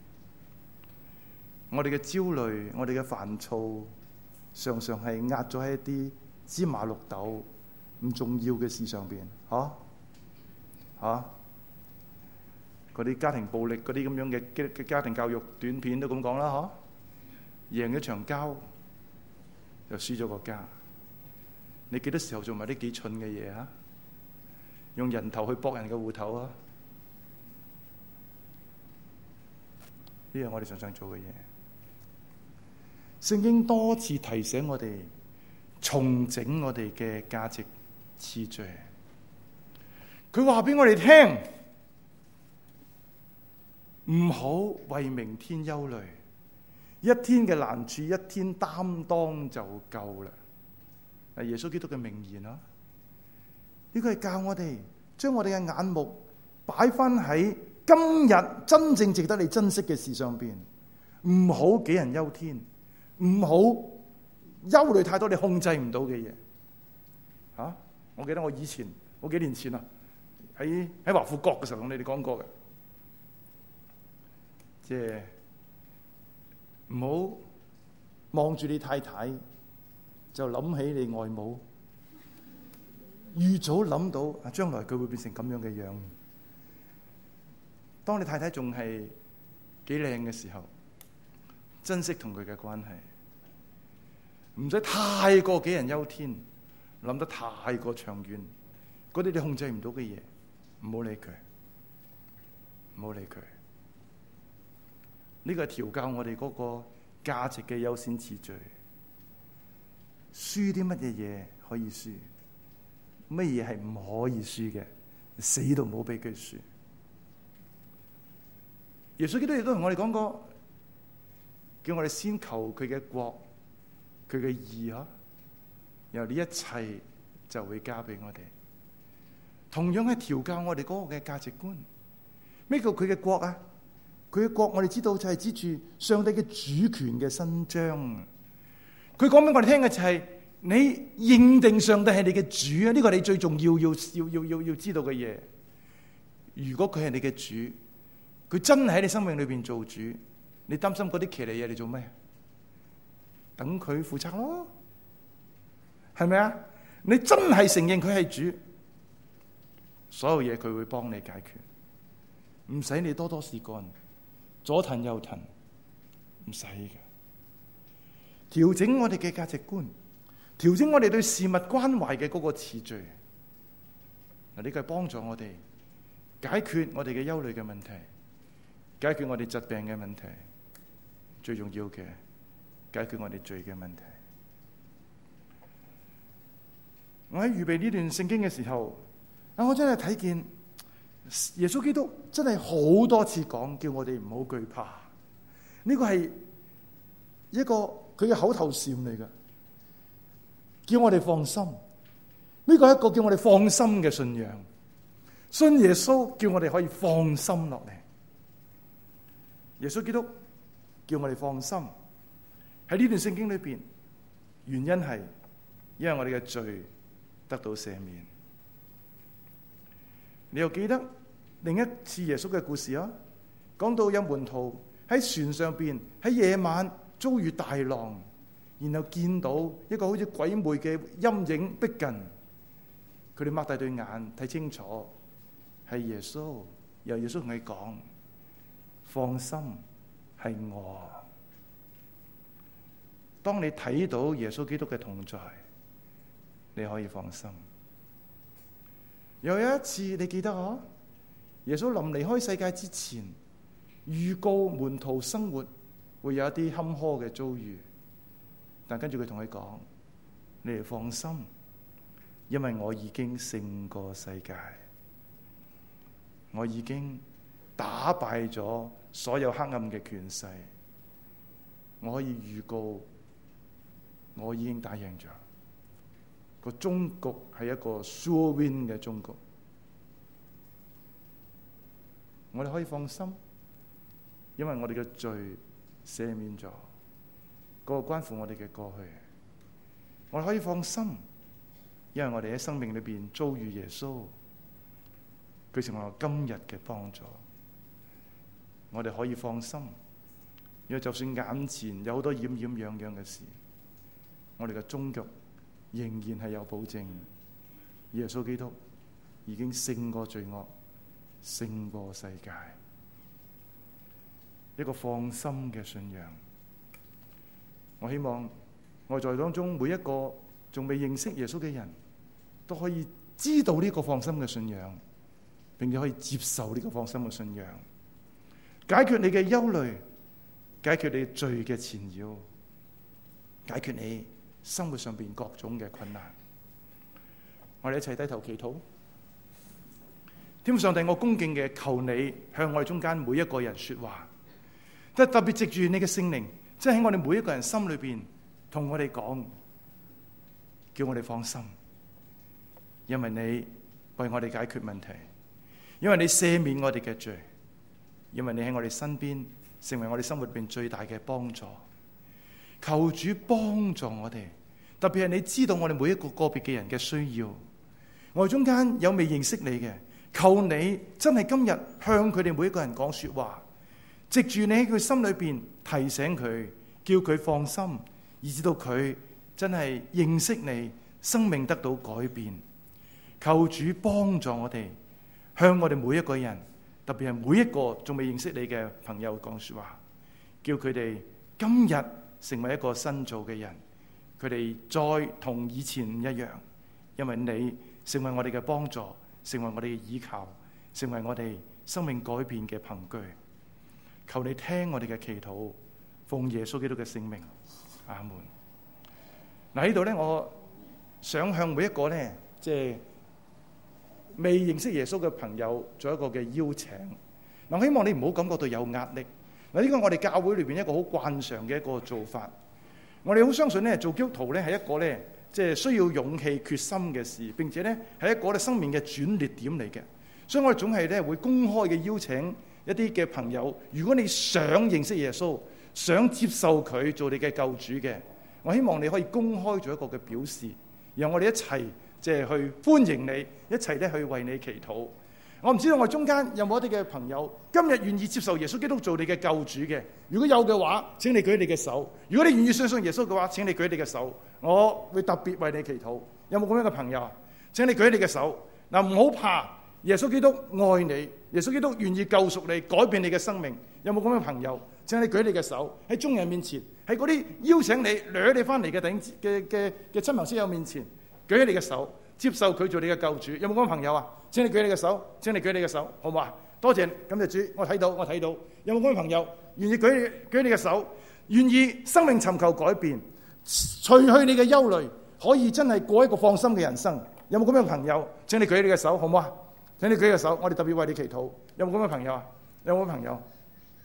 我哋嘅焦慮、我哋嘅煩躁，常常係壓咗喺一啲芝麻綠豆唔重要嘅事上邊，嚇嚇嗰啲家庭暴力、嗰啲咁樣嘅嘅家庭教育短片都咁講啦，嚇贏咗場交又輸咗個家。你幾多時候做埋啲幾蠢嘅嘢啊？用人頭去搏人嘅戶頭啊！呢樣我哋常常做嘅嘢。聖經多次提醒我哋重整我哋嘅價值次序。佢話俾我哋聽，唔好為明天憂慮，一天嘅難處一天擔當就夠啦。係耶穌基督嘅名言咯。呢個係教我哋將我哋嘅眼目擺翻喺今日真正值得你珍惜嘅事上邊，唔好杞人憂天，唔好憂慮太多你控制唔到嘅嘢。吓、啊，我記得我以前好幾年前啊，喺喺華富國嘅時候同你哋講過嘅，即係唔好望住你太太就諗起你外母，預早諗到啊，將來佢會變成咁樣嘅樣。當你太太仲係幾靚嘅時候，珍惜同佢嘅關係，唔使太過杞人憂天，諗得太過長遠，嗰啲你控制唔到嘅嘢，唔好理佢，唔好理佢。呢個係調教我哋嗰個價值嘅優先次序。輸啲乜嘢嘢可以輸，乜嘢係唔可以輸嘅，死都唔好俾佢輸。耶穌基督亦都同我哋講過，叫我哋先求佢嘅國，佢嘅義啊，然後呢一切就會加俾我哋。同樣係調教我哋嗰個嘅價值觀。咩叫佢嘅國啊？佢嘅國我哋知道就係指住上帝嘅主權嘅伸張。佢講俾我哋聽嘅就係、是、你認定上帝係你嘅主啊！呢個係你最重要要要要要要知道嘅嘢。如果佢係你嘅主，佢真係喺你生命裏邊做主，你擔心嗰啲騎呢嘢，你做咩？等佢負責咯，係咪啊？你真係承認佢係主，所有嘢佢會幫你解決，唔使你多多事幹，左騰右騰，唔使嘅。調整我哋嘅價值觀，調整我哋對事物關懷嘅嗰個次序。嗱，呢個係幫助我哋解決我哋嘅憂慮嘅問題，解決我哋疾病嘅問題，最重要嘅解決我哋罪嘅問題。我喺預備呢段聖經嘅時候，啊，我真係睇見耶穌基督真係好多次講，叫我哋唔好懼怕。呢個係一個佢嘅口頭禪嚟㗎，叫我哋放心。呢個係一個叫我哋放心嘅信仰，信耶穌叫我哋可以放心落嚟。耶穌基督叫我哋放心喺呢段聖經裏邊，原因係因為我哋嘅罪得到赦免。你又記得另一次耶穌嘅故事啊？講到有門徒喺船上邊喺夜晚遭遇大浪，然後見到一個好似鬼魅嘅陰影逼近，佢哋擘大對眼睇清楚係耶穌，由耶穌同佢講：放心，係我。當你睇到耶穌基督嘅同在，你可以放心。又有一次你記得嗬？耶穌臨離開世界之前，預告門徒生活會有一啲坎坷嘅遭遇。 但跟住佢同佢講：你哋放心，因為我已經勝過世界，我已經打敗咗所有黑暗嘅權勢，我可以預告，我已經打贏咗。個終局係一個 sure win 嘅終局，我哋可以放心，因為我哋嘅罪赦免咗，嗰個關乎我哋嘅過去。我哋可以放心，因為我哋喺生命裏邊遭遇耶穌，佢成為我今日嘅幫助。我哋可以放心，因為就算眼前有好多掩掩樣樣嘅事，我哋嘅終局仍然係有保證。耶穌基督已經勝過罪惡，勝過世界，一個放心嘅信仰。我希望我在當中每一個仲未認識耶穌嘅人都可以知道呢個放心嘅信仰，並且可以接受呢個放心嘅信仰，解決你嘅憂慮，解決你罪嘅纏繞，解決你生活上邊各種嘅困難。我哋一齊低頭祈禱。天父上帝，我恭敬嘅求你向我哋中間每一個人說話，即係特別藉住你嘅聖靈，即係喺我哋每一個人心裏邊同我哋講，叫我哋放心，因為你為我哋解決問題，因為你赦免我哋嘅罪，因為你喺我哋身邊成為我哋生活裏邊最大嘅幫助。求主幫助我哋，特別係你知道我哋每一個個別嘅人嘅需要。我哋中間有未認識你嘅，求你真係今日向佢哋每一個人講說話，藉住你喺佢心裏邊提醒佢，叫佢放心，以至到佢真係認識你，生命得到改變。求主幫助我哋，向我哋每一個人，特別係每一個仲未認識你嘅朋友講說話，叫佢哋今日成為一個新造嘅人，佢哋再同以前唔一樣，因為你成為我哋嘅幫助，成為我哋嘅依靠，成為我哋生命改變嘅憑據。求你聽我哋嘅祈禱，奉耶穌基督嘅聖名，阿門。嗱，呢度咧，我想向每一個咧，即係未認識耶穌嘅朋友做一個嘅邀請。嗱，我希望你唔好感覺到有壓力。嗱，呢個我哋教會裏邊一個好慣常嘅一個做法。我哋好相信咧，做基督徒咧係一個咧，即係需要勇氣決心嘅事，並且咧係一個咧生命嘅轉捩點嚟嘅。所以我哋總係咧會公開嘅邀請一啲嘅朋友，如果你想認識耶穌，想接受佢做你嘅救主嘅，我希望你可以公開做一個嘅表示，然後我哋一齊即係去歡迎你，一齊咧去為你祈禱。我唔知道我中間有冇一啲嘅朋友今日願意接受耶穌基督做你嘅救主嘅？如果有嘅話，請你舉你嘅手。如果你願意相信耶穌嘅話，請你舉你嘅手。我會特別為你祈禱。有冇咁樣嘅朋友？請你舉你嘅手。嗱，唔好怕，耶穌基督愛你，耶穌基督願意救贖你，改變你嘅生命。有冇咁樣嘅朋友？請你舉你嘅手，喺眾人面前，喺嗰啲邀請你掠你翻嚟嘅頂嘅嘅嘅親朋戚友面前，舉起你嘅手，接受佢做你嘅救主。有冇咁嘅朋友啊？請你舉你嘅手，請你舉你嘅手，好唔好啊？多謝，感謝主，我睇到，我睇到。有冇咁嘅朋友願意舉舉你嘅手，願意生命尋求改變，除去你嘅憂慮，可以真係過一個放心嘅人生？有冇咁樣嘅朋友？請你舉你嘅手，好唔好啊？請你舉嘅手，我哋特別為你祈禱。有冇咁嘅朋友啊？有冇朋友？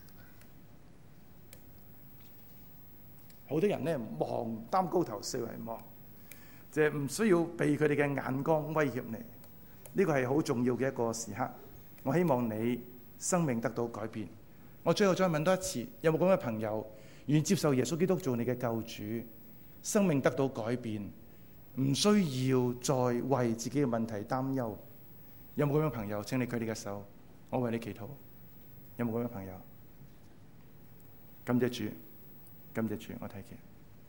好多人咧望擔高頭四圍望，即係唔需要被佢哋嘅眼光威脅你。呢個係好重要嘅一個時刻。我希望你生命得到改變。我最後再問多一次，有冇咁嘅朋友願意接受耶穌基督做你嘅救主，生命得到改變，唔需要再為自己嘅問題擔憂？有冇咁嘅朋友？請你舉你嘅手，我為你祈禱。有冇咁嘅朋友？感謝主，感謝主，我睇見。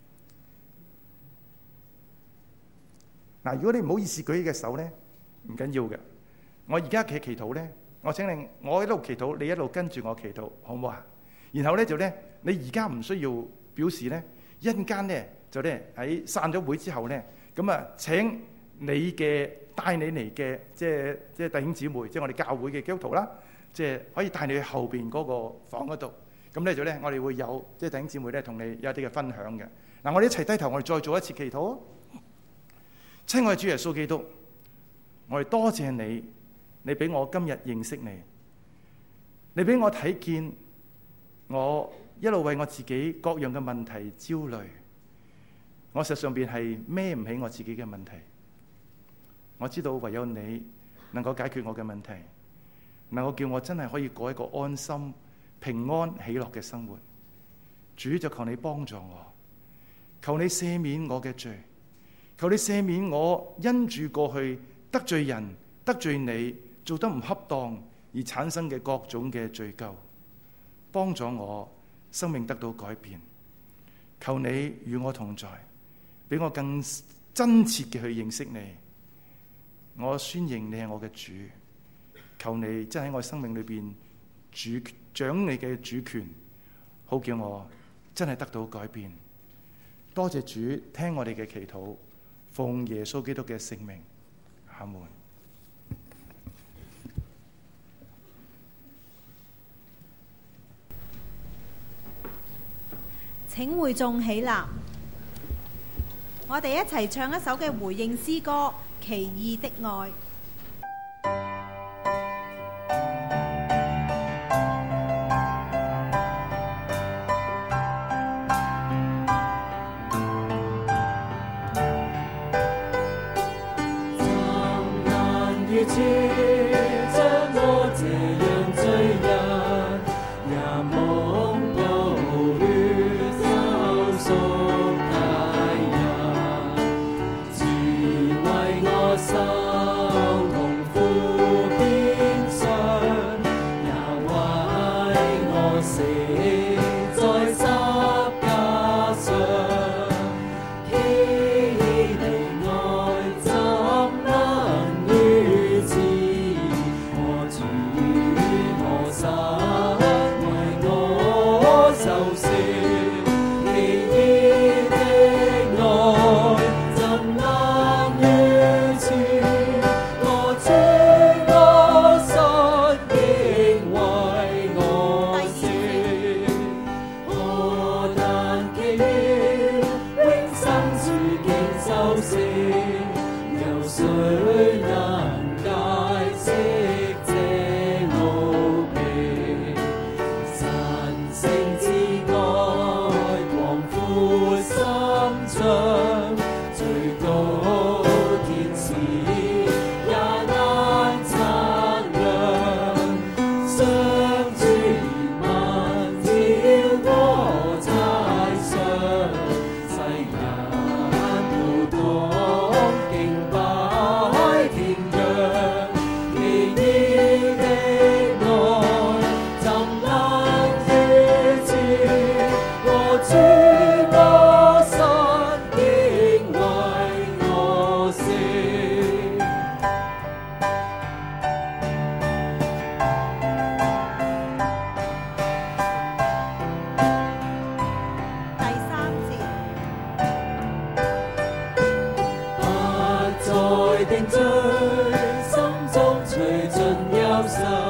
嗱，如果你唔好意思舉起嘅手咧，唔緊要嘅。我而家嘅祈禱咧，我請你，我一路祈禱，你一路跟住我祈禱，好唔好啊？然後咧就咧，你而家唔需要表示咧，一陣間咧就咧喺散咗會之後咧，咁啊請你嘅帶你嚟嘅，即係即係弟兄姊妹，即係我哋教會嘅基督徒啦，即係可以帶你去後邊嗰個房嗰度。咁咧就咧，我哋會有即係弟兄姊妹咧同你有一啲嘅分享嘅。 嗱，我哋一齊低頭，我哋再做一次祈禱。親愛的主耶穌基督，我哋多謝你，你俾我今日認識你，你俾我睇見我一路為我自己各樣嘅問題焦慮，我實上邊係孭唔起我自己嘅問題。我知道唯有你能夠解決我嘅問題，能夠叫我真係可以過一個安心、平安、喜樂嘅生活。主，就求你幫助我，求你赦免我嘅罪，求你赦免我因住過去得罪人、得罪你、做得唔恰當而產生嘅各種嘅罪咎，幫助我生命得到改變。求你與我同在，俾我更真切嘅去認識你。我宣認你係我嘅主，求你真喺我生命裏邊主掌你嘅主權，好叫我真係得到改變。多謝主聽我哋嘅祈禱，奉耶穌基督嘅聖名，阿門。 請會眾起立，我哋一齊唱一首嘅回應詩歌《奇異的愛》。 定罪，心中隨盡憂愁。